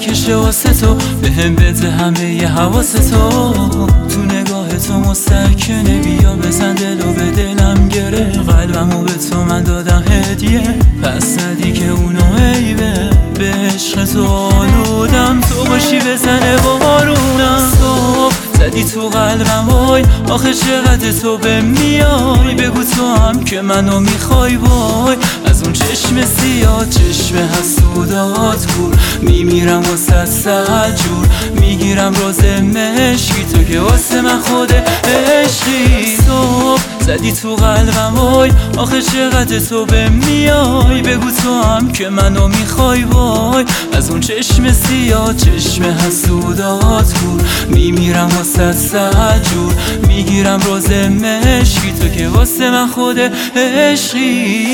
بکشه واسه تو، بهم بده همه ی حواس تو. تو نگاه تو مستکنه، بیا بزن دلو به دلم گره. قلبمو به تو من دادم هدیه، پس ندی که اونو عیبه. به عشق تو آلودم، تو باشی بزنه بارونم. صبح زدی تو قلبم وای، آخه چقدر تو به میای. بگو تو هم که منو میخوای وای. از اون چشم سیاه، چشم حسودات کور، میمیرم واسه سجور. میگیرم روز مشکی، تو که واسه من خود عشقی. صبح زدی تو قلبم وای، آخه چقدر تو به میای. بگو تو هم که منو میخوای وای. از اون چشم سیاه، چشم حسودات کور، میمیرم واسه سجور. میگیرم روز مشکی، تو که واسه من خود عشقی.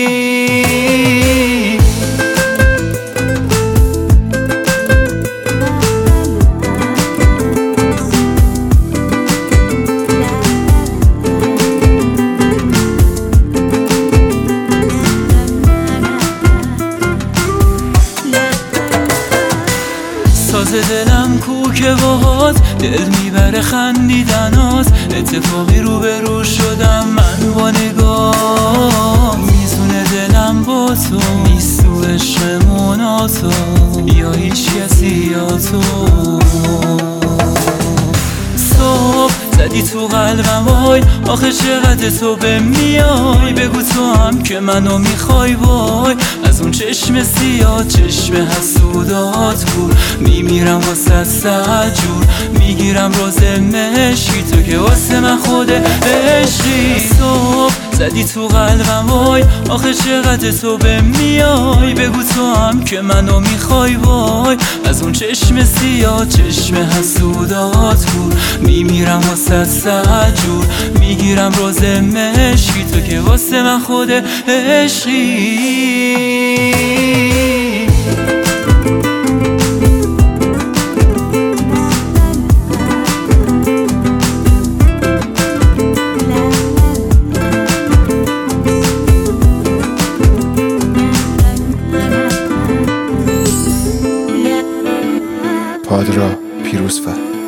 ساز دلم کو که باهات دل میبره خندیدنات. اتفاقی روبرو شدم من با نگاه، میزونه دلم با تو، نیست تو عشقمون تو، یا هیچ کسی یا تو. صبح زدی تو قلبم وای، آخه چقدر تو به میای. بگو تو هم که منو میخوای وای. از اون چشم سیاه، چشم حسودات کور، میمیرم واسه سجور. میگیرم روز مشکی، تو که واسه من خود عشقی. صبح زدی تو قلبم وای، آخه چقدر تو به میای. بگو تو هم که منو میخوای وای. از اون چشم سیاه، چشم حسودات کور، میمیرم واسه سجور. میگیرم روز مشکی، تو که واسه من خود عشقی. پادرا پیروزفر.